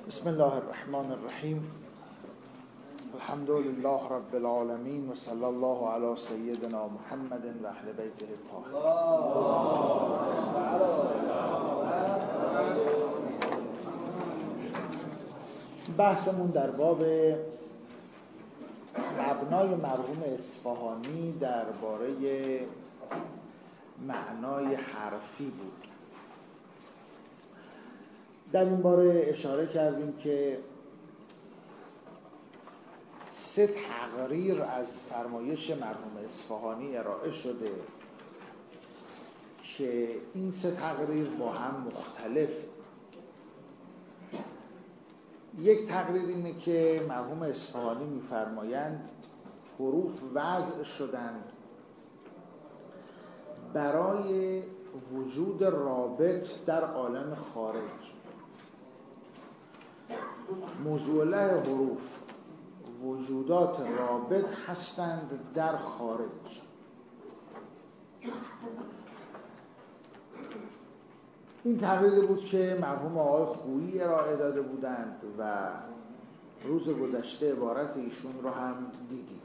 بسم الله الرحمن الرحیم. الحمد لله رب العالمین و صلی الله علی سیدنا محمد و اهل بیته الطاهرین. بحثمون در باب مبنای مرحوم اصفهانی درباره معنای حرفی بود. در این باره اشاره کردیم که 3 تقریر از فرمایش مرحوم اصفهانی ارائه شده که این 3 تقریر با هم مختلف. یک تقریر اینه که مرحوم اصفهانی می‌فرمایند حروف وضع شدند برای وجود رابط در عالم خارج. موضوع له حروف وجودات رابط هستند در خارج. این تقریری بود که مرحوم آقای خویی ارائه داده بودند و روز گذشته عبارت ایشون رو هم دیدیم.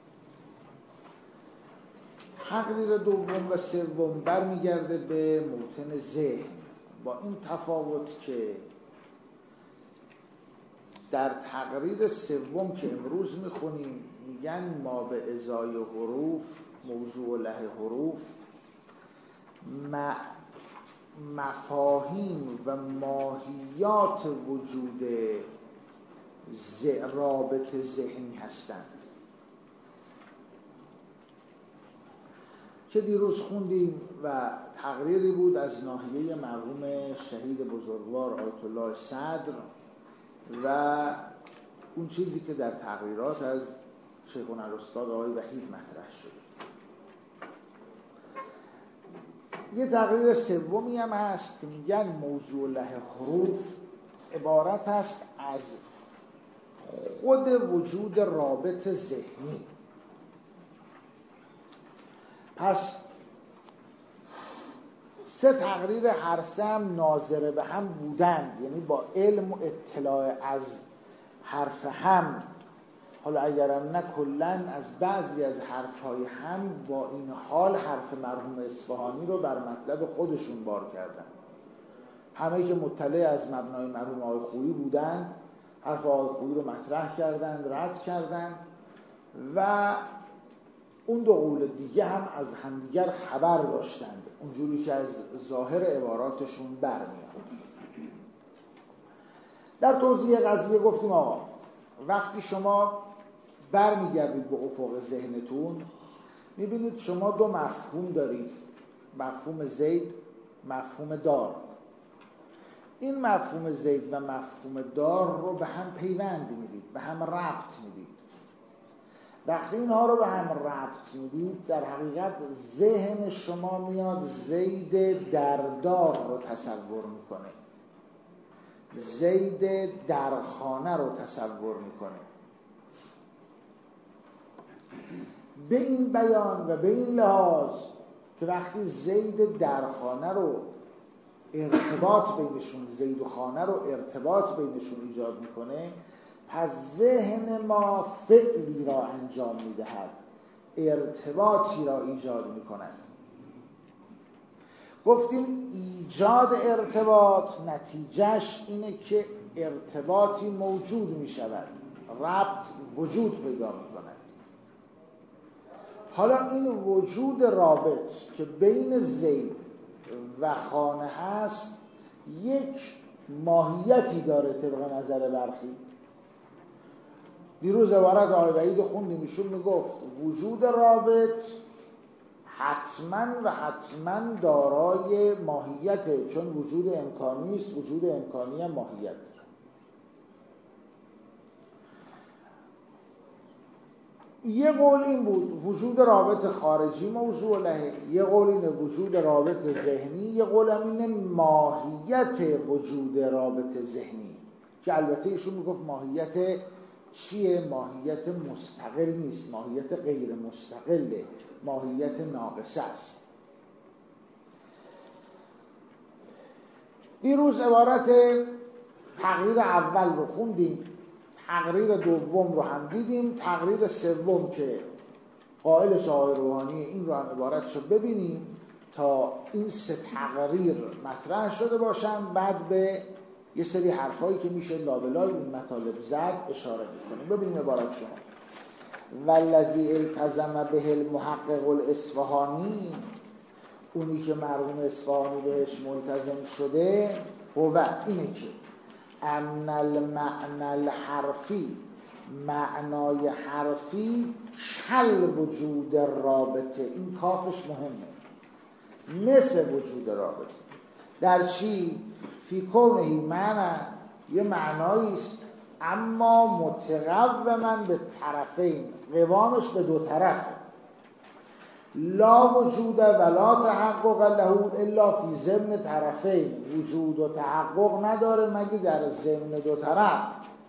تقریر دوم و سوم برمیگرده به موطن ذهن، با این تفاوت که در تقریر سوم که امروز میخونیم میگن ما به ازای حروف، موضوع له حروف، مفاهیم و ماهیات وجود رابط ذهنی هستند که دیروز خوندیم و تقریری بود از ناحیه مرحوم شهید بزرگوار آیت الله صدر و اون چیزی که در تقریرات از شیخنا الاستاد آقای وحید مطرح شده. یه تقریر سومی هم هست که میگن موضوع له حروف عبارت است از خود وجود رابط ذهنی. پس 3 تقریر هر سه هم ناظر به هم بودند، یعنی با علم و اطلاع از حرف هم، حالا اگرم نه کلن از بعضی از حرفهای هم، با این حال حرف مرحوم اصفهانی رو بر مطلب خودشون بار کردن. همه که مطلع از مبنای مرحوم آقای خویی بودند حرف آقای خویی رو مطرح کردند، رد کردند و اون 2 قول دیگه هم از همدیگر خبر داشتند، اونجوری که از ظاهر عباراتشون برمیاد. در توضیح قضیه گفتیم آقا وقتی شما برمیگردید به افق ذهنتون میبینید شما 2 مفهوم دارید، مفهوم زید، مفهوم دار. این مفهوم زید و مفهوم دار رو به هم پیوند میدید، به هم ربط میدید. وقتی اینها رو به هم ربط میدید در حقیقت ذهن شما میاد زید دردار رو تصور میکنه، زید در خانه رو تصور میکنه. به این بیان و به این لحاظ که وقتی زید در خانه رو ارتباط بینشون، زید و خانه رو ارتباط بینشون ایجاد میکنه، پس ذهن ما فعلی را انجام میدهد، ارتباطی را ایجاد میکند. گفتیم ایجاد ارتباط نتیجهش اینه که ارتباطی موجود میشود، ربط وجود پیدا میکند. حالا این وجود رابط که بین زید و خانه هست یک ماهیتی داره طبق نظر برخی. دیروز عبارت آقای وحید خوندیم، ایشون میگفت وجود رابط حتما دارای ماهیته، چون وجود امکانی است، وجود امکانی هم ماهیت. یه قول این بود وجود رابط خارجی موضوع له، یه قول اینه وجود رابط ذهنی، یه قول هم اینه ماهیت وجود رابط ذهنی که البته ایشون میگفت ماهیت چیه؟ ماهیت مستقل نیست، ماهیت غیر مستقله، ماهیت ناقصه است. دیروز عبارت تقریر اول رو خوندیم، تقریر دوم رو هم دیدیم، تقریر سوم که قائلش آقای روحانی این رو هم عبارت شد ببینیم تا این 3 تقریر مطرح شده باشن، بعد به یه سری حرفایی که میشه لابلای این مطالب زد اشاره میکنیم. ببینیم عبارت شما: والذی التزم به المحقق الاصفهانی، اونی که مرحوم اصفهانی بهش ملتزم شده، هو اینه که ان المعنى الحرفی، معنای حرفی کل وجود رابطه، این کافش مهمه، مثل وجود رابطه. در چی؟ فی کونه معنی، یه معنایی است اما متقوما به طرفین، قوامش به 2 طرفه. لا وجود ولا تحقق له الا فی ضمن طرفین، وجود و تحقق نداره مگه در ضمن 2 طرف.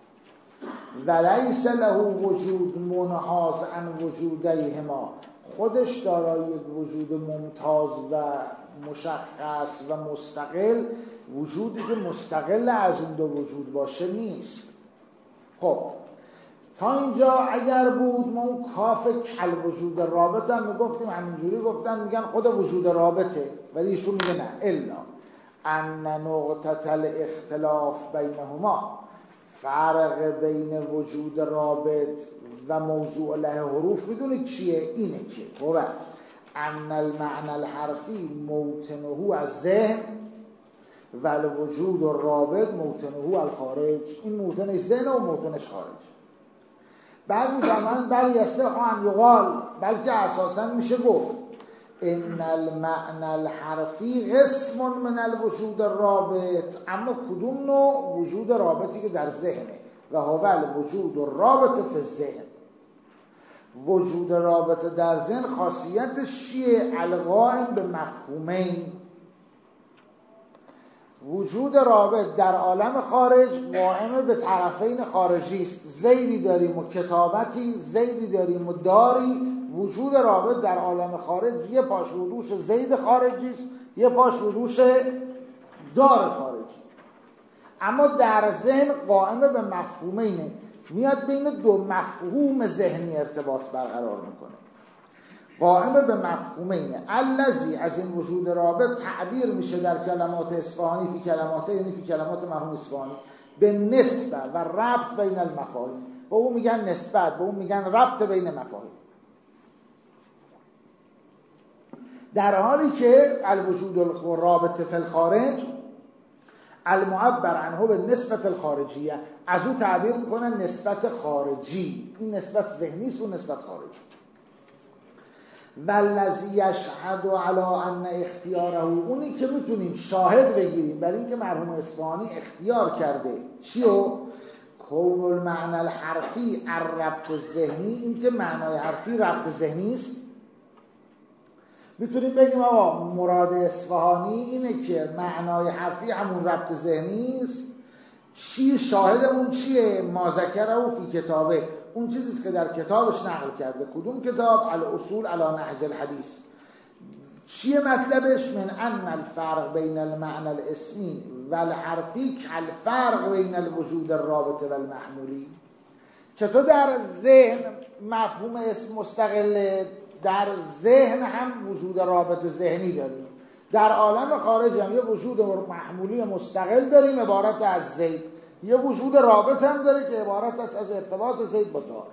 ولیس له وجود منحاز عن وجودیهما، خودش دارای یک وجود ممتاز و مشخص و مستقل، وجودی که مستقل از اون 2 وجود باشه نیست. خب تا اینجا اگر بود ما اون کاف کل وجود رابطه هم میگفتیم، همینجوری گفتن میگن خود وجود رابطه، ولی ایشون میگه نه، الا ان نقطه الاختلاف بینهما، فرق بین وجود رابط و موضوع له حروف میدونید چیه؟ اینه که خب ان المعنى الحرفی موطنه از ذهن و الوجود الرابط موطنه الخارج، این موطنش ذهن و موطنش خارج. بعد میفهمن بل یصح ان یقال، بلکه اساسا میشه گفت ان المعنى الحرفی قسم من الوجود الرابط، اما کدوم نوع؟ وجود رابطی که در ذهنه، و هو الوجود الرابط فی الذهن. وجود رابطه در ذهن خاصیتش چیه؟ القائم به مفهومین. وجود رابط در عالم خارج قائم به طرفین خارجی است، زیدی داریم و کتابتی، زیدی داریم و داری. وجود رابط در عالم خارج یه پاش رو دوش زید خارجی است، یه پاش رو دوش دار خارجی. اما در ذهن قائم به مفهومینه، میاد بین 2 مفهوم ذهنی ارتباط برقرار میکنه. قائم به مفهومینه. الذی، از این وجود رابط تعبیر میشه در کلمات اصفهانی، فی کلماته، یعنی فی کلمات مرحوم اصفهانی، به نسبت و ربط بین المفاهیم. به اون میگن نسبت، به اون میگن ربط بین مفاهیم. در حالی که الوجود الرابط فی الخارج المعبر عنه به نسبت الخارجیه، از اون تعبیر میکنن نسبت خارجی. این نسبت ذهنی است و نسبت خارجی. والذی یشهد علی ان اختیاره، اونی که میتونیم شاهد بگیریم برای اینکه مرحوم اصفهانی اختیار کرده چیو؟ کون المعنى الحرفی الربط الذهنی، این که معنای حرفی ربط ذهنی است. میتونیم بگیم آقا مراد اصفهانی اینه که معنای حرفی همون ربط ذهنی است. چی شاهدمون چیه؟ ما ذکره فی کتابه، اون چیزیست که در کتابش نقل کرده. کدوم کتاب؟ الاصول علی نهج الحدیث. چیه مطلبش؟ من ان الفرق بین المعنى الاسمی و الحرفی کالفرق بین الوجود الرابط و المحمولی. چطور در ذهن مفهوم اسم مستقله، در ذهن هم وجود رابط ذهنی داریم، در عالم خارج هم یه وجود محمولی مستقل داریم عبارت از زید، یه وجود رابط هم داره که عبارت است از ارتباط زید با دار.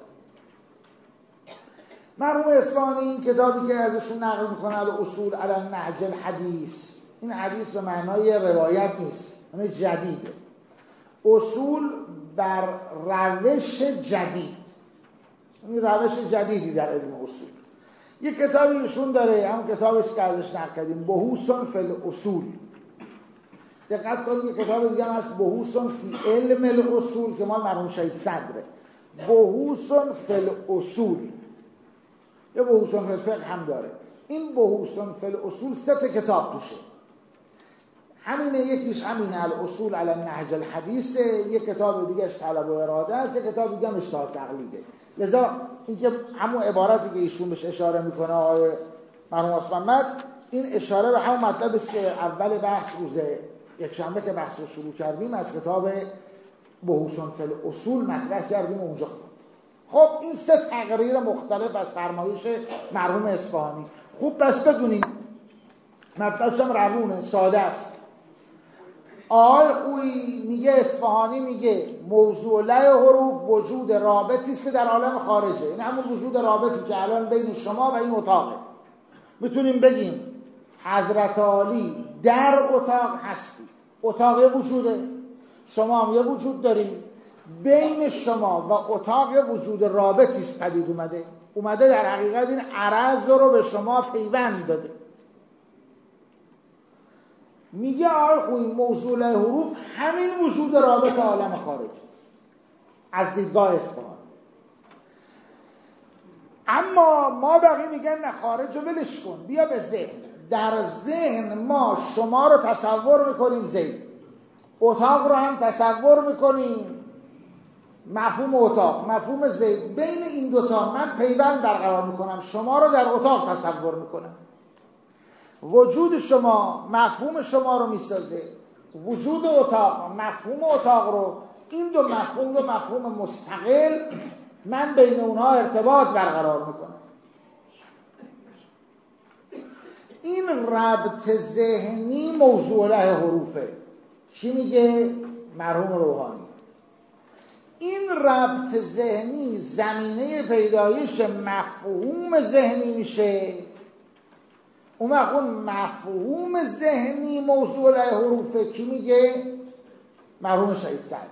مرحوم اصفهانی این کتابی که ازشون نقل میکنه الاصول علی نهج الحدیث، این حدیث به معنای روایت نیست، یعنی جدیده، اصول بر روش جدید، این روش جدیدی در علم اصول. یه کتابی ایشون داره، همون کتابی است که ازش نقل کردیم، بحوث فی الاصول. دقت کنید یه کتاب دیگه هم هست بحوث فی علم الاصول که مال مرحوم شهید صدره. بحوث فی الاصول، یه بحوث فی الفقه هم داره. این بحوث فی الاصول 3 کتاب توشه. همینه، یکیش همینه الاصول علی نهج الحدیث، یک کتاب دیگهش طلب و اراده است، یک کتاب دیگه هم اجتهاد تقلیده. لذا اینکه همون عبارتی که ایشون بهش اشاره میکنه آقای مرحوم عثمان، این اشاره به همون مطلب است که اول بحث روز یکشنبه که بحث رو شروع کردیم از کتاب بحوثن فی الاصول مطرح کردیم و اونجا خب این 3 تقریر مختلف از فرمایش مرحوم اصفهانی. خوب بس بدونیم مطلبش هم روونه، ساده است. آقای خویی میگه، اصفهانی میگه موضوع لای حروف وجود رابطی است که در عالم خارجه. این همون وجود رابطی که الان بین شما و این اتاقه. میتونیم بگیم حضرت عالی در اتاق هستید، اتاق یه وجوده، شما هم یه وجود دارید، بین شما و اتاق یه وجود رابطی است پدید اومده در حقیقت این عرض رو به شما پیوند داده. میگه آقای خویی موضوع حروف همین وجود رابط عالم خارج از دیدگاه اصفهانی. اما ما بقیه میگن نه، خارج رو ولش کن، بیا به ذهن. در ذهن ما شما رو تصور میکنیم زید، اتاق رو هم تصور میکنیم مفهوم اتاق، مفهوم زید. بین این دوتا من پیوند برقرار میکنم، شما رو در اتاق تصور میکنم. وجود شما مفهوم شما رو میسازه، وجود اتاق مفهوم اتاق رو. این دو مفهوم مستقل، من بین اونها ارتباط برقرار میکنم. این ربط ذهنی موضوع له حروفه. چی میگه مرحوم روحانی؟ این ربط ذهنی زمینه پیدایش مفهوم ذهنی میشه. اون مفهوم ذهنی موضوع له حروفه. کی میگه؟ مرحوم شهید سعدی.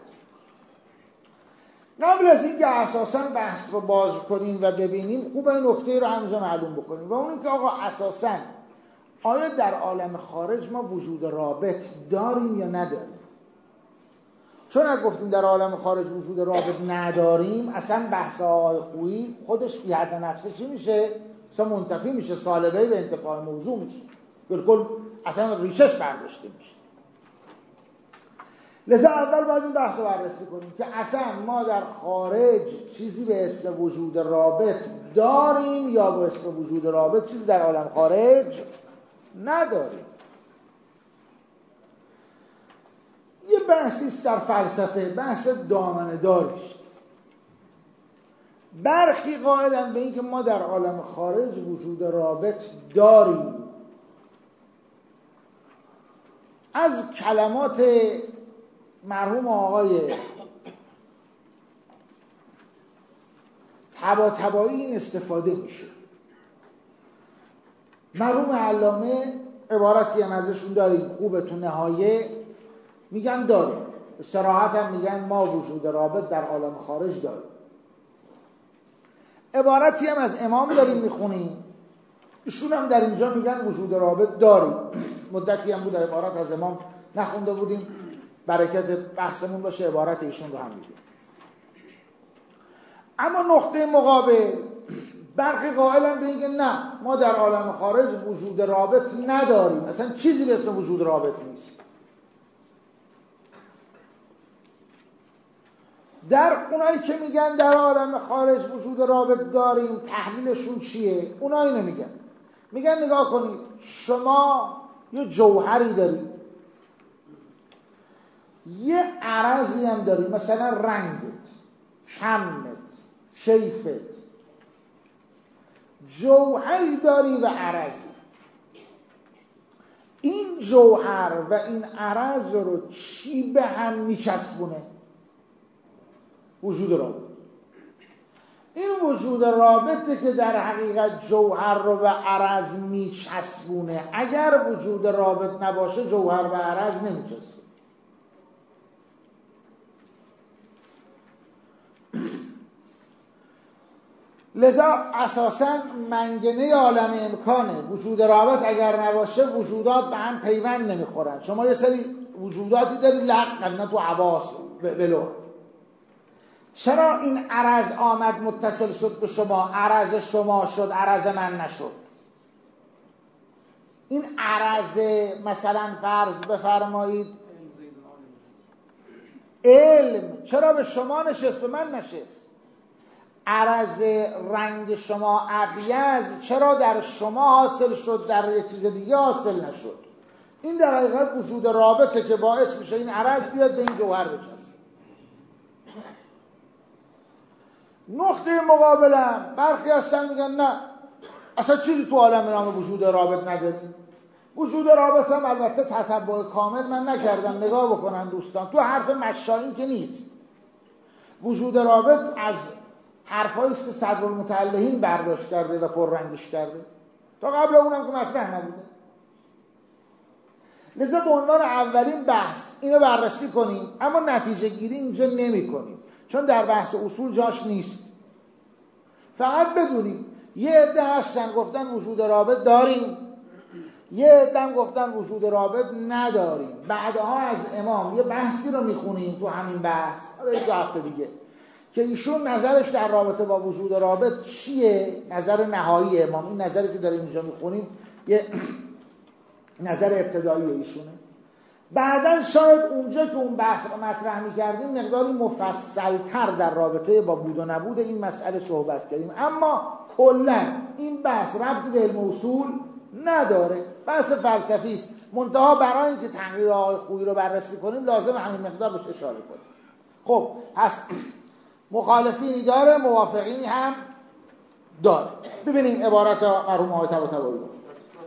قبل از اینکه اساساً بحث رو باز کنیم و ببینیم، خوبه این نکته رو همونجا معلوم بکنیم، و اون اینکه آقا اساساً آیا در عالم خارج ما وجود رابط داریم یا نداریم؟ چون اگه گفتیم در عالم خارج وجود رابط نداریم، اصلا بحث آقای خویی خودش فی حد نفسه چی میشه؟ اصلا منتفی میشه، سالبه به انتفاع موضوع میشه، بالکل اصلا ریشش برداشته میشه. لذا اول باید این بحث رو بررسی کنیم که اصلا ما در خارج چیزی به اسم وجود رابط داریم یا به اسم وجود رابط چیزی در عالم خارج نداریم. یه بحثی است در فلسفه، بحث دامنه داریست. برخی قائلن به این که ما در عالم خارج وجود رابط داریم. از کلمات مرحوم آقای طباطبایی این استفاده میشه. مرحوم علامه عبارتی هم ازشون داریم، خوبه، تو نهایه میگن داریم، به صراحت هم میگن ما وجود رابط در عالم خارج داریم. عبارتی هم از امام داریم میخونیم، ایشون هم در اینجا میگن وجود رابط داریم. مدتی هم بود عبارت از امام نخونده بودیم، برکت بحثمون باشه عبارت ایشون رو هم میگیم. اما نقطه مقابل برخی قائلن به اینکه نه، ما در عالم خارج وجود رابط نداریم، اصلا چیزی به اسم وجود رابط نیست. در اونایی که میگن در عالم خارج وجود رابط داریم، تحلیلشون چیه؟ اونها اینو میگن نگاه کنید، شما یه جوهری دارید، یه عرضی هم دارید، مثلا رنگت، شمت، شیفت، جوهری داری و عرضی. این جوهر و این عرض رو چی به هم میچسبونه؟ وجود رابط. این وجود رابطه که در حقیقت جوهر رو به عرض میچسبونه. اگر وجود رابط نباشه جوهر و عرض نمیچسبونه. لذا اساساً منگنه عالم امکانه. وجود رابط اگر نباشه وجودات به هم پیوند نمیخورن. شما یه سری وجوداتی داری لقن تو حواس ولو. چرا این عرض آمد متصل شد به شما، عرض شما شد، عرض من نشد؟ این عرض مثلا فرض بفرمایید علم چرا به شما نشست به من نشست؟ عرض رنگ شما ابیض چرا در شما حاصل شد در یک چیز دیگه حاصل نشد؟ این در حقیقت وجود رابطه که باعث میشه این عرض بیاد به این جوهر بچسبه. نقطه مقابلم برخی هستن میگن نه اصلا چیزی تو عالم نام وجود رابط نداریم. وجود رابط هم البته تتبع کامل من نکردم، نگاه بکنن دوستان، تو حرف مشایین که نیست. وجود رابط از حرفایی است که صدرالمتعلهین برداشت کرده و پررنگش کرده، تا قبل اونم که مطرح نبوده. لذا به عنوان اولین بحث اینو بررسی کنیم، اما نتیجه گیری اینجا نمی کنیم چون در بحث اصول جاش نیست. فقط بدونیم یه عده هستن گفتن وجود رابط داریم، یه عده هم گفتن وجود رابط نداریم. بعدها از امام یه بحثی رو میخونیم تو همین بحث، حالا یک هفته دیگه، که ایشون نظرش در رابطه با وجود رابط چیه، نظر نهایی امام. این نظری که داریم اینجا میخونیم یه نظر ابتدایی ایشونه. بعدن شاید اونجا که اون بحث رو مطرح می‌کردیم مقداری مفصل‌تر در رابطه با بود و نبود این مسئله صحبت کردیم، اما کلاً این بحث ربطی به علم اصول نداره، بحث فلسفی است. منتها برای اینکه تحریر آقای خویی رو بررسی کنیم لازم همین مقدار بهش اشاره کنیم. خب پس مخالفینی داره، موافقینی هم داره. ببینیم عبارت مرحوم آقای طباطبایی رو.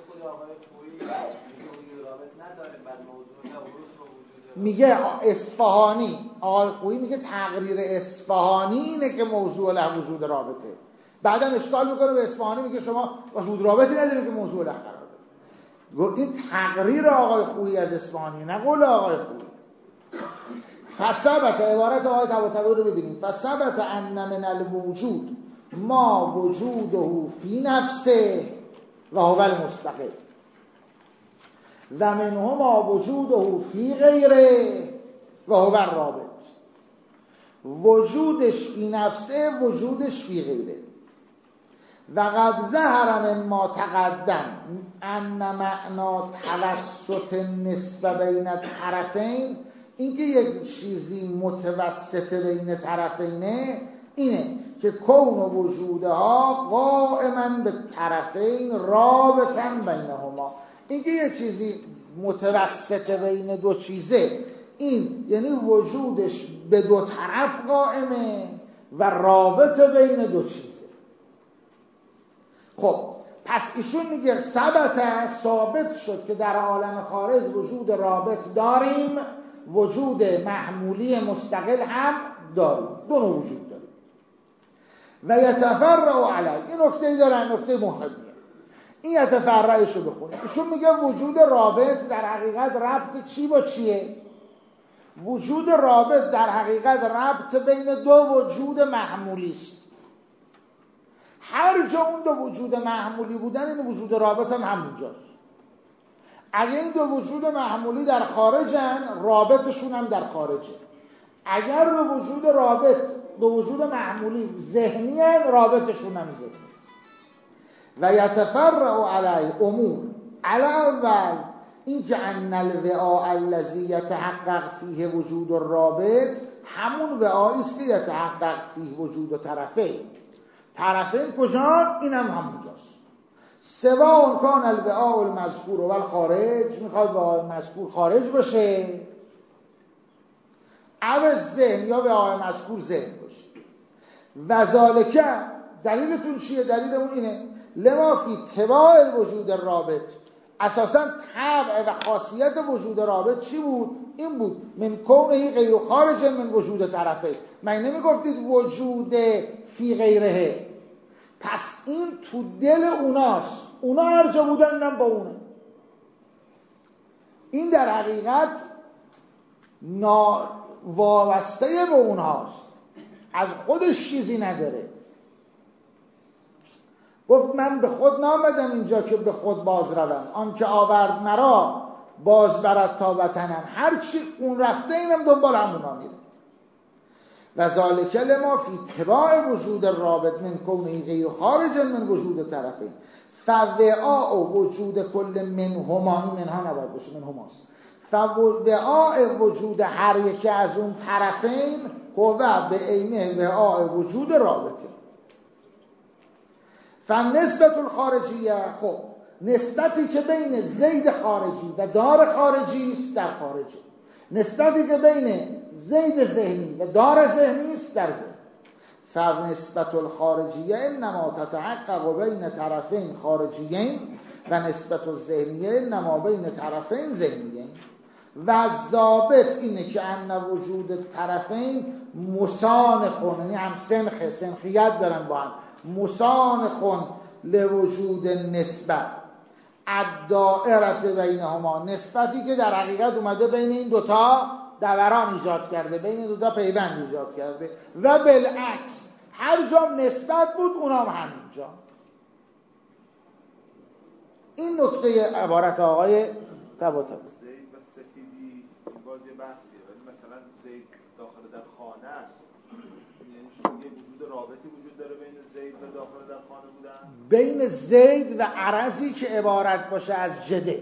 میگه اصفهانی، آقای خویی میگه تقریر اصفهانی اینه که موضوع له وجود رابطه. بعدا اشکال میکنه به اصفهانی، میگه شما وجود رابطی ندارید که موضوع له قرار بده. این تقریر آقای خویی از اصفهانی، نه قول آقای خویی. فثبت، عبارت آقای طباطبایی رو ببینیم، فثبت ان من الوجود ما وجوده فی نفسه و هو المستقل و منه ما وجوده فی غیره و هو الرابط. وجودش فی نفسه، وجودش فی غیره. و قد ظهر مما تقدم ان معنا توسط نسبه بین الطرفین، اینکه یک چیزی متوسط بین طرفینه، اینه که کون وجودها قائما به طرفین رابطا بینهما. اینکه یک چیزی متوسط بین دو چیزه، این یعنی وجودش به دو طرف قائمه و رابط بین دو چیزه. خب پس ایشون میگه ثابت شد که در عالم خارج وجود رابط داریم، وجود محمولی مستقل هم داریم، دو نوع وجود داریم. و یتفرع علیه، این نکته دارن، نکته مهمیه، این یتفرعش رو بخونیم. ایشون میگه وجود رابط در حقیقت ربط چی با چیه؟ وجود رابط در حقیقت ربط بین دو وجود محمولی است. هر جا اون دو وجود محمولی بودن، این وجود رابط هم همونجاست. اگه این دو وجود محمولی در خارجن، رابطشون هم در خارجه. اگر دو وجود رابط، دو وجود محمولی ذهنی هن، رابطشون هم ذهنی است. و یتفرع علی امور الاول، این که ان الوعاء الذی یتحقق فیه وجود الرابط، همون وعایی است که یتحقق فیه وجود طرفین. طرفین کجا؟ این هم همونجاست. سواء کان الوعاء المذکور و الخارج، میخواد وعاء مذکور خارج باشه، او ذهن یا وعاء مذکور ذهن باشه. و ذالک، دلیلتون چیه؟ دلیلمون اینه لما فی طباع الوجود الرابط، اساسا طبع و خاصیت وجود رابط چی بود؟ این بود من کونه غیر خارج من وجود طرفه. من نمی گفتید وجود فی غیره، پس این تو دل اوناست، اونا هر جا بودن اینم با اونه. این در حقیقت وابسته به اونهاست، از خودش چیزی نداره. گفت من به خود نامدم اینجا که به خود باز روم، آن که آورد مرا باز برد تا وطنم. هر چی اون رفته اینم دنبال همونا میره. و ذالک لما فی طباع وجود الرابط من کونه غیر خارج من وجود طرفین. فوعاء وجود کل منهما، این منها نباید باشه، منهماست. فوعاء وجود هر یکی از اون طرفین هو به عینه وعاء وجود رابطه. فنسبت الخارجیه، خب نسبتی که بین زید خارجی و دار خارجی است در خارجه، نسبتی که بین زید ذهنی و دار ذهنی است در ذهن. فنسبت الخارجیه انما تتحقق بین طرفین خارجیین و نسبت الذهنیه انما بین طرفین ذهنیین. و ضابط اینه که ان وجود طرفین مسانخون، یعنی هم سنخیت دارن با هم، مسانخون لوجود نسبت الدائرة بینهما، نسبتی که در حقیقت اومده بین این دوتا دوران ایجاد کرده، بین این دوتا پیوند ایجاد کرده. و بالعکس هر جا نسبت بود اونام همینجا. این نکته عبارت آقای طباطبایی. زید و سفیدی باز یه بحثیه، ولی مثلا زید داخل در خانه است، یعنی شما یه وجود رابطی وجود داره بین زید و داخل در خانه بودن، بین زید و عرضی که عبارت باشه از جده.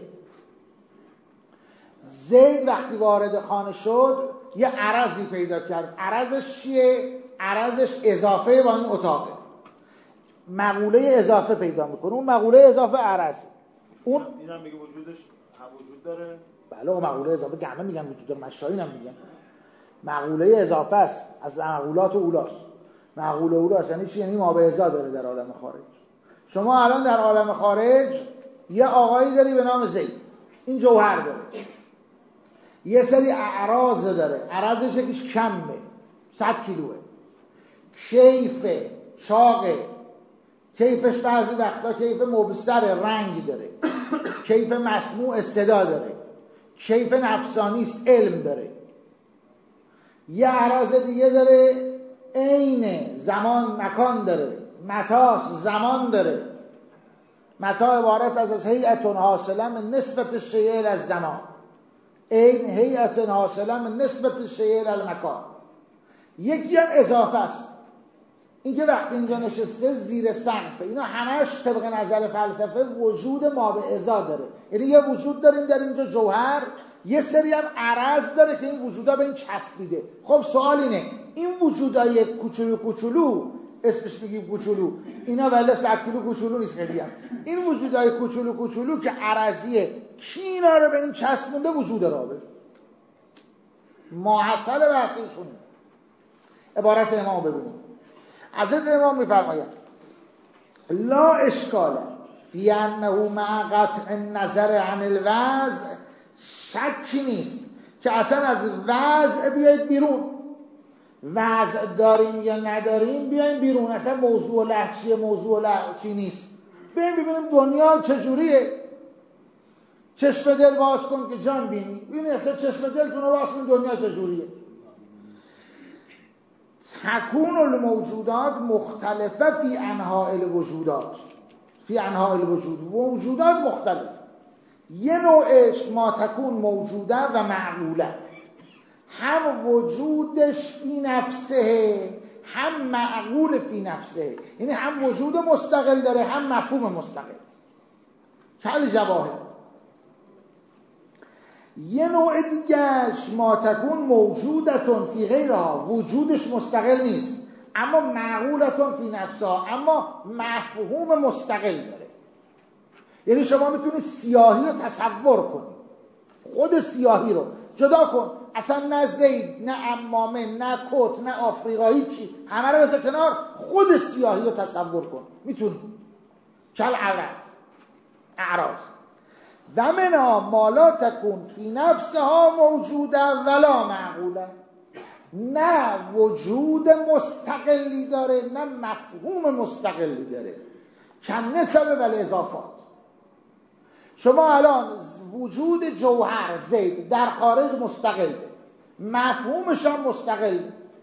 زید وقتی وارد خانه شد یه عرضی پیدا کرد. عرضش چیه؟ عرضش اضافه با این اتاقه، مقوله اضافه پیدا میکنه. اون مقوله اضافه عرض. اون این هم میگه وجودش هم وجود داره. بله، اون مقوله اضافه که همه میگن وجود داره، مشایین هم میگن مقوله اضافه است، از مقولات اولاست. مقوله اولاست یعنی چی؟ یعنی ما به ازا داره در عالم خارج. شما الان در عالم خارج یه آقایی داری به نام زید، این جوهر داره، یه سری اعراض داره، اعراضش یکیش کمه، 100 کیلوه، کیفه، چاقه، کیفش بعضی وقتا کیف مبصر، رنگ داره، کیف مسموع، صدا داره، کیف نفسانی است، علم داره. یه اعراض دیگه داره، عین، زمان مکان داره، متاست، زمان داره. متا عبارت از هیئت حاصله من نسبت الشیء الی الزمان، عین هیئت حاصله من نسبت الشیء الی المکان. یکی هم اضافه است، این که وقتی اینجا نشسته زیر سقف، اینا همش طبق نظر فلسفه وجود ما به ازا داره. یعنی یه وجود داریم در اینجا جوهر، یه سری هم عرض داره که این وجودا به این چسبیده. خب سوال اینه، این وجودای کوچولو اسمش بگیم کوچولو، اینا ولی 100 کیلو کوچولو نیست خیلی هم. این وجودای کوچولو که عرضیه، کی اینا رو به این چسبونده؟ وجود رابط. ماحصل بحثشون. عبارت امام ببینیم. حضرت امام میفرماید لا اشکال فی انه مع قطع النظر عن الوضع، شکی نیست که اصلا از وضع بیاید بیرون. وضع داریم یا نداریم بیایم بیرون، اصلا موضوع لحچیه، موضوع لحچی نیست. بیایم ببینیم دنیا چجوریه. چشم دل باز کن که جان بینی. این اصلا چشم دلتون رو باز کن دنیا چجوریه. تکون الموجودات مختلفه فی انواع الوجودات، فی انواع الوجود، موجودات مختلف. یه نوعش ما تکون موجوده و معقوله، هم وجودش فی نفسه هم معقول فی نفسه، یعنی هم وجود مستقل داره هم مفهوم مستقل. کل جواهر. یه نوع دیگهش ما تکون موجودتون فی غیرها، وجودش مستقل نیست اما معقولتون فی نفسها، اما مفهوم مستقل داره. یعنی شما میتونید سیاهی رو تصور کنید، خود سیاهی رو جدا کن، اصلا نه زید نه عمامه نه کت نه آفریقایی چی، همه رو بذار کنار، خود سیاهی رو تصور کن، میتونید. کل اعراض و منها ما لا تکون فی نفسها موجوده ولا معقوله، نه وجود مستقلی داره نه مفهوم مستقلی داره. کن نسبه ولی اضافات. شما الان وجود جوهر زید در خارج مستقل، مفهومش هم مستقل.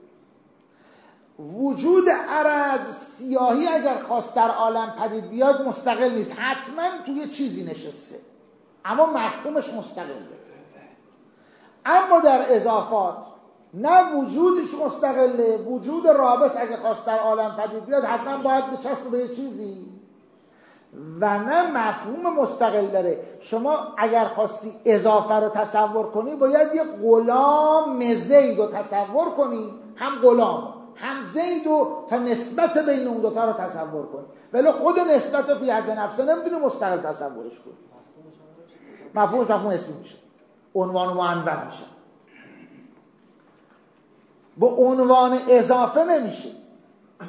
وجود عرض سیاهی اگر خواست در عالم پدید بیاد مستقل نیست، حتما توی چیزی نشسته اما مفهومش مستقله. اما در اضافات نه وجودش مستقله، وجود رابط اگه خواست در عالم پدید بیاد حتما باید بچسبه به یه چیزی و نه مفهوم مستقل داره. شما اگر خواستی اضافه رو تصور کنی باید یه غلام زید رو تصور کنی، هم غلام هم زید رو تا نسبت بین اون دوتا رو تصور کنی، ولی خود نسبت فی حد نفسه نمیتونی مستقل تصورش کنی. مفهومش مفهوم اسمی میشه، عنوان و معنون میشه، با عنوان اضافه نمیشه.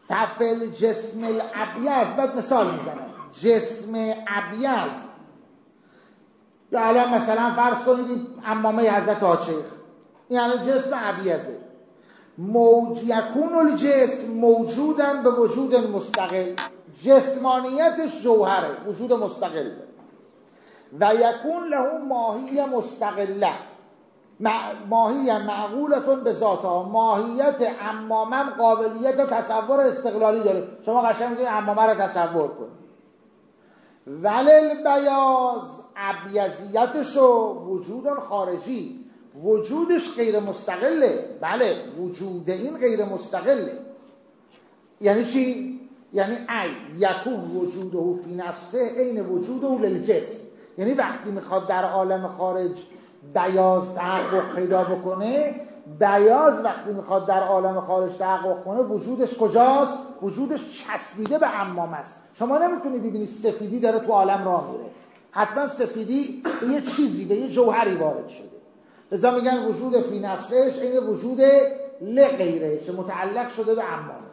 ففل جسم الابیض، بعد مثال میزنم جسم ابیض، یا الان مثلا فرض کنید این عمامه حضرت آچیخ، این الان جسم ابیضه، یکون الجسم موجودن به وجود مستقل، جسمانیتش جوهره، وجود مستقل، و یکون له ماهی مستقله، ماهی معقولتون به ذاتها، ماهیت عمامه قابلیت تصور استقلالی داره، شما قشنگ میتونید عمامه رو تصور کنید. ولل بیاض، ابیضیتشو وجود خارجی، وجودش غیر مستقله، بله وجود این غیر مستقله. یعنی چی؟ یعنی ای یکون وجوده فی نفسه عین وجوده للجسم، یعنی وقتی میخواد در عالم خارج بیاض تحقق پیدا بکنه، بیاض وقتی میخواد در عالم خارج تحقق کنه وجودش کجاست؟ وجودش چسبیده به عمامه است. شما نمیتونی ببینی سفیدی داره تو عالم راه میره، حتما سفیدی به یه چیزی، به یه جوهری وارد شده، لذا میگن وجود فی نفسش این وجود لغیره، چه متعلق شده به عمامه.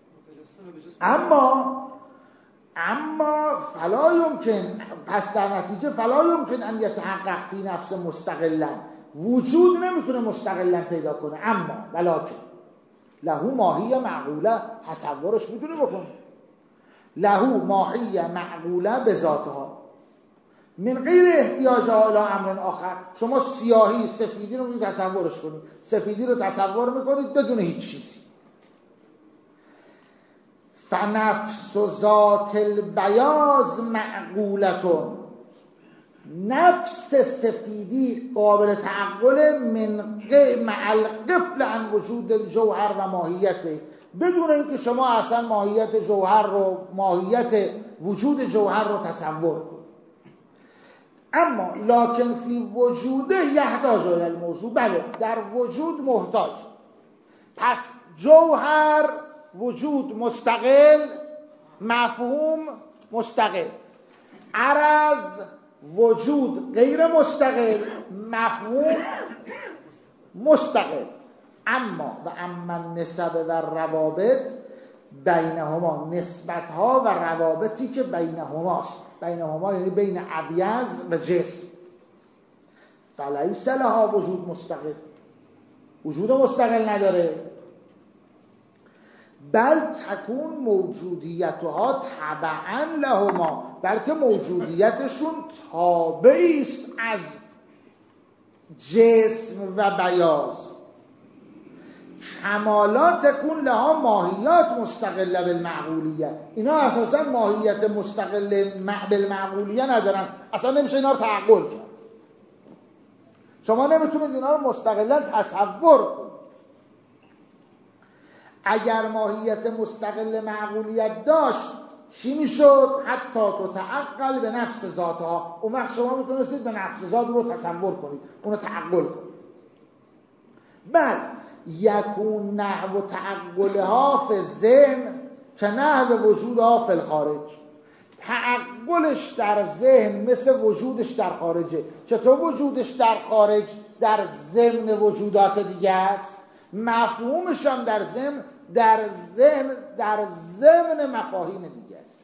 اما فلا یمکن، پس در نتیجه فلا یمکن ان یتحقق فی نفس مستقلا، وجود نمیتونه مستقلا پیدا کنه، اما ولکن له ماهی معقوله، تصورش میتونه بکنه، له ماهی معقوله به ذاتها من غیر احتیاج الی امر آخر. شما سیاهی سفیدی رو میتونید تصورش کنید، سفیدی رو تصور میکنید بدون هیچ چیزی. فنفس ذات البیاض معقولتون، نفس سفیدی قابل تعقل مع القفل عن وجود الجوهر و ماهیته، بدون اینکه شما اصلا ماهیت جوهر رو، ماهیت وجود جوهر رو تصور کنید. اما لکن فی وجوده یحتاج الی الموضوع، بله در وجود محتاج. پس جوهر وجود مستقل، مفهوم مستقل، عرض وجود غیر مستقل، مفهوم مستقل. اما النسب و روابط بینهما، نسبتها و روابطی که بینهماست، بینهما یعنی بین ابیض و جسم، فلیس لها وجود مستقل، وجود مستقل نداره، بل تکون موجودیتها تبعا لهما، بلکه موجودیتشون تابعی است از جسم و بیاض. کمالات تکون لها ماهیات مستقله بالمعقولیه، اینا اساسا ماهیت مستقل بالمعقولیه ندارن، اصلا نمیشه اینا رو تعقل کرد. شما نمیتونید اینا رو مستقلا تصور کنید. اگر ماهیت مستقل معقولیت داشت چی میشد؟ حتی تتعقل به نفس ذاتها، اون وقت شما میتونستید به نفس ذات رو تصور کنید، اون رو تعقل کنید. بل یکون نحو تعقلها فی الذهن که نحو وجودها فی الخارج، تعقلش در ذهن مثل وجودش در خارجه. چطور وجودش در خارج در ضمن وجودات دیگه است، مفهومش هم در ضمن در ضمن مفاهیم دیگه است.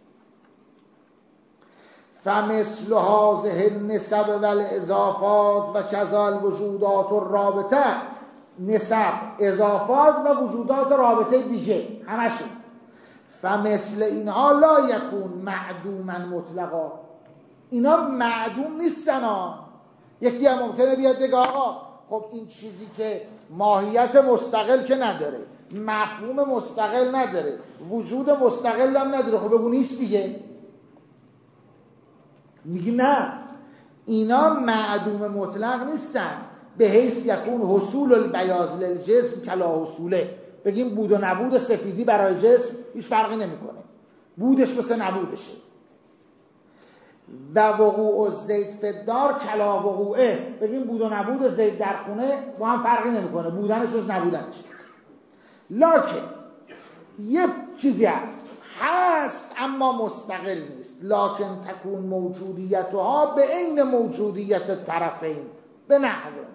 فمثل هذه النسب و الاضافات و کذا الوجودات الرابطه، نسب، اضافات و وجودات رابطه دیگه همشون، فمثل اینها لا یکون معدوما مطلقا، اینا معدوم نیستن ها. یکی هم ممکنه بیاد بگه آقا خب این چیزی که ماهیت مستقل که نداره، مفهوم مستقل نداره، وجود مستقل هم نداره، خب بگو نیست دیگه. میگی نه، اینا معدوم مطلق نیستن، به حیث یکون حصول البیاض للجسم کلا حصوله، بگیم بود و نبود سفیدی برای جسم هیچ فرقی نمیکنه، بودش مثل نبودشه. و وقوع زید فی الدار کلا وقوعه، بگیم بود و نبود زید در خونه با هم فرقی نمیکنه، بودنش مثل نبودنش. لکن یه چیزی هست اما مستقل نیست، لکن تکون موجودیتها به عین موجودیت طرفین، به نحوه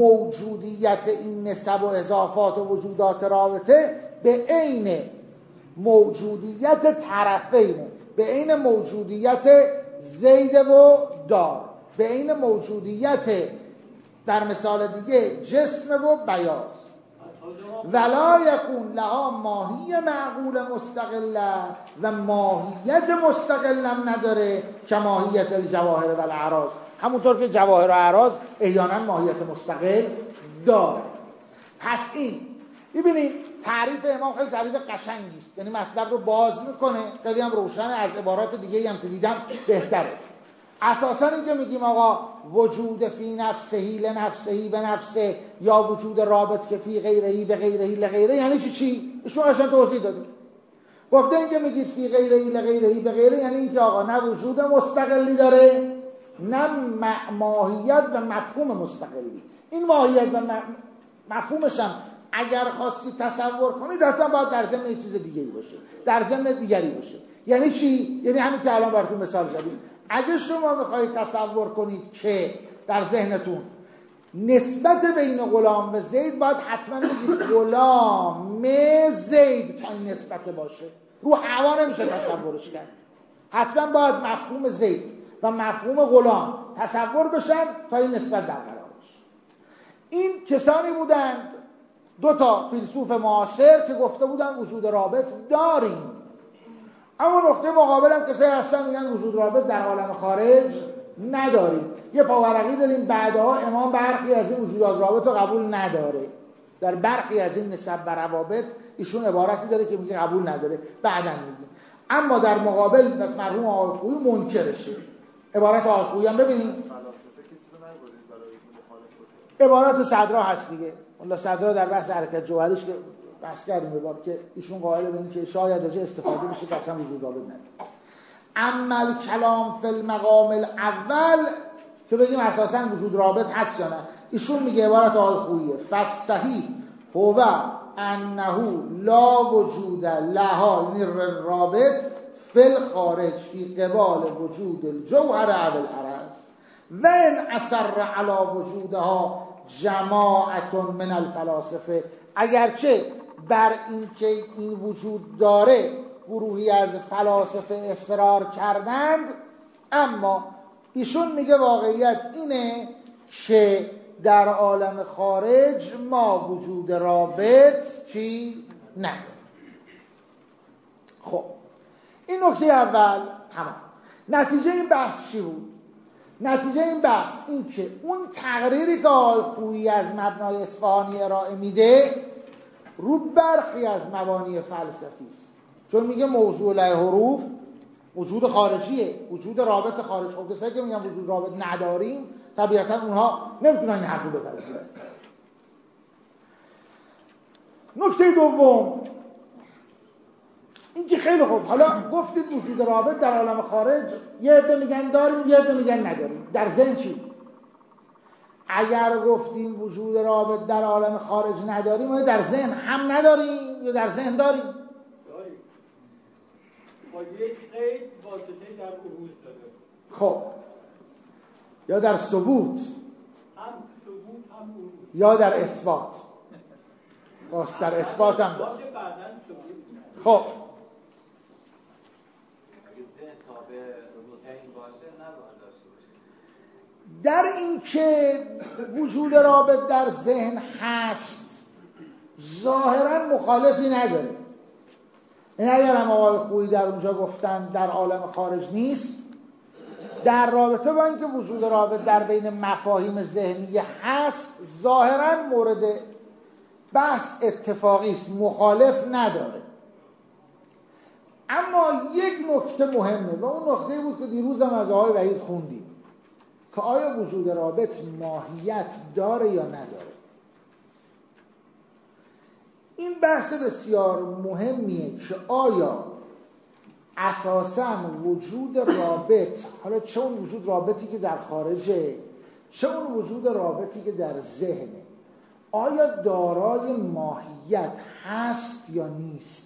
موجودیت این نسب و اضافات و وجودات رابطه به عین موجودیت طرفین، به عین موجودیت زید و دار، به عین موجودیت در مثال دیگه جسم و بیاض. ولا یکون لها ماهی معقول مستقله و ماهیت مستقلم نداره که ماهیت الجواهر و الاعراض، همونطور که جواهر و اعراض احیانا ماهیت مستقل داره. پس این ببینید تعریف امام خیلی تعریف قشنگی است، یعنی مطلب رو باز میکنه، خیلی هم روشن، از عبارات دیگه هم که دیدم بهتره. اساسا این که میگیم آقا وجود فی نفسهی لنفسهی به نفسه یا وجود رابط که فی غیرهی به غیرهی لغیره، یعنی چی؟ ایشون اصلا توضیح داده. گفته این که میگید فی غیرهی لغیرهی به غیره، یعنی این که آقا نه وجود مستقلی داره نه ماهیت و مفهوم مستقلی. این ماهیت و مفهومش هم اگر خواستید تصور کنید حتما باید در ضمن یک چیز دیگری باشه، در ضمن دیگری باشه. یعنی چی؟ یعنی همین که الان براتون مثال زدیم. اگه شما میخواید تصور کنید که در ذهنتون نسبت بین غلام و زید، باید حتما بگید غلام زید تا این نسبت باشه، رو هوا نمیشه تصورش کرد. حتما باید مفهوم زید و مفهوم غلام تصور بشن تا این نسبت برقرار بشه. این کسانی بودند، دو تا فیلسوف معاصر که گفته بودن وجود رابط داریم. اما نقطه مقابل هم کسایی هستن میگن وجود رابط در عالم خارج نداریم. یه پاورقی داریم بعدها امام برخی از این وجودات رابط رو قبول نداره، در برخی از این نسب و روابط ایشون عبارتی داره که میگه قبول نداره، بعداً میگیم. اما در مقابل بس مرحوم آقای خویی منکرشه. عبارت آقای خویی هم ببینید، عبارت صدرا هست دیگه. والله صدرا در بحث حرکت جوهریش که بحث کردیم ببار که ایشون قائل به این که شاید از استفاده بشه که اصلا وجود رابط نداره. اما کلام فی المقام الاول که بگیم اساسا وجود رابط هست یا نه، ایشون میگه عبارت آقای خوییه فصحیح هو انه لا وجود لها، یعنی رابط فی الخارج فی قبال وجود الجوهر او العرض و ان اصر علی وجودها جماعت من الفلاسفه. اگرچه بر این که این وجود داره گروهی از فلاسفه اصرار کردند، اما ایشون میگه واقعیت اینه که در عالم خارج ما وجود رابط چی نداره. خب این نکته اول تمام. نتیجه این بحث چی بود؟ نتیجه این بحث این که اون تقریری که آقای خویی از مبنای اصفهانی ارائه میده رو برخی از مبانی فلسفی است، چون میگه موضوع له حروف وجود خارجیه، وجود رابط خارج. خب کسایی که میگن وجود رابط نداریم طبیعتا اونها نمیتونن این حرفو بپذیرن. نکته دوم این که خیلی خوب، حالا گفتید وجود رابط در عالم خارج، یه عده میگن داریم یه عده میگن نداریم. در ذهن چی؟ اگر گفتیم وجود رابط در عالم خارج نداریم، ما در ذهن هم نداریم یا در ذهن داریم؟ داریم. با یک قید واسطه در بروز داره. خب یا در ثبوت، هم ثبوت هم بروز، یا در اثبات. باز در اثبات هم داره. خب در این که وجود رابط در ذهن هست ظاهرا مخالفی نداره. این اگر هم آقای خویی در اونجا گفتن در عالم خارج نیست، در رابطه با اینکه وجود رابط در بین مفاهیم ذهنی هست ظاهرا مورد بحث اتفاقی است، مخالف نداره. اما یک نکته مهمه و اون نکته بود که دیروز هم از آقای وحید خوندیم که آیا وجود رابط ماهیت داره یا نداره. این بحث بسیار مهمیه که آیا اساساً وجود رابط، حالا چه اون وجود رابطی که در خارجه چه اون وجود رابطی که در ذهنه، آیا دارای ماهیت هست یا نیست؟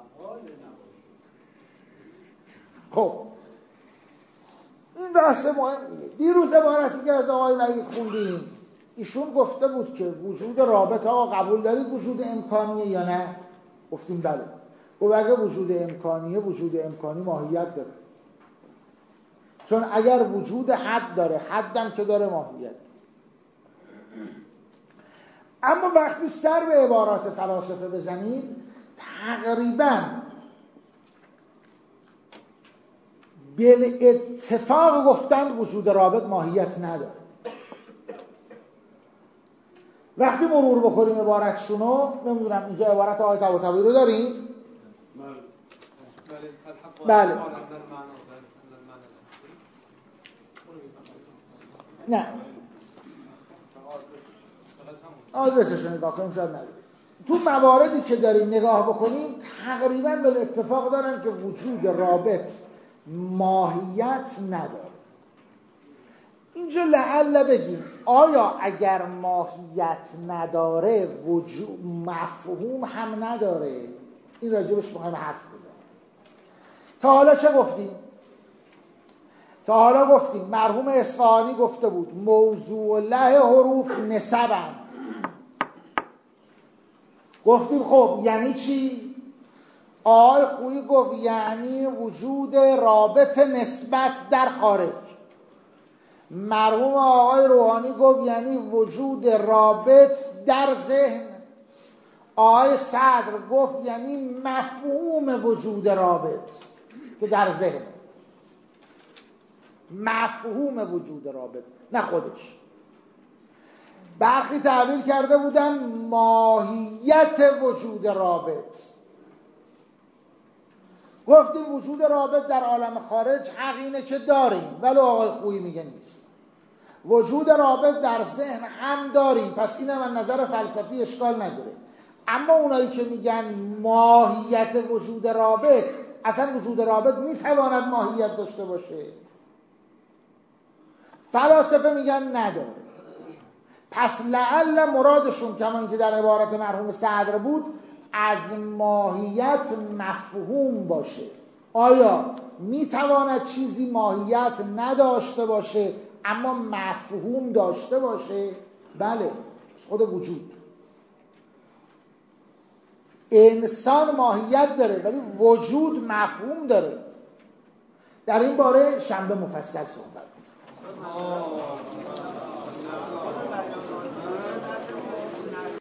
خب این بحث مهمیه. دیروز عبارتی که از آقای وحید خوندیم ایشون گفته بود که وجود رابط آقا قبول دارید وجود امکانیه یا نه؟ گفتیم بله. و اگه وجود امکانی ماهیت داره، چون اگر وجود حد داره، حدم که داره ماهیت. اما وقتی سر به عبارات فلاسفه بزنید تقریباً بالاتفاق گفتند وجود رابط ماهیت نداره. وقتی مرور بکنیم عبارتشونو، نمیدونم اینجا عبارت آیه طباطبایی رو داریم؟ بله. نه آدرسش رو نگاه کنیم شاید نداره. تو مواردی که داریم نگاه بکنیم تقریبا بالاتفاق دارن که وجود رابط ماهیت نداره. اینجا لعل بگیم آیا اگر ماهیت نداره وجود مفهوم هم نداره؟ این راجبش میخوایم حرف بزنیم. تا حالا چه گفتیم؟ تا حالا گفتیم مرحوم اصفهانی گفته بود موضوع له حروف نسبند. گفتیم خب یعنی چی؟ آقای خویی گفت یعنی وجود رابط نسبت در خارج. مرحوم آقای روحانی گفت یعنی وجود رابط در ذهن. آقای صدر گفت یعنی مفهوم وجود رابط که در ذهن، مفهوم وجود رابط نه خودش. برخی تعبیر کرده بودن ماهیت وجود رابط. گفتیم وجود رابط در عالم خارج حقینه که داریم، ولی آقای خویی میگه نیست. وجود رابط در ذهن هم داریم، پس اینم از نظر فلسفی اشکال نداره. اما اونایی که میگن ماهیت وجود رابط، اصلا وجود رابط میتواند ماهیت داشته باشه؟ فلاسفه میگن نداره. پس لعل مرادشون کما اینکه در عبارت مرحوم صدر بود از ماهیت مفهوم باشه. آیا میتواند چیزی ماهیت نداشته باشه اما مفهوم داشته باشه؟ بله، خود وجود. انسان ماهیت داره ولی وجود مفهوم داره. در این باره شنبه مفصل صحبت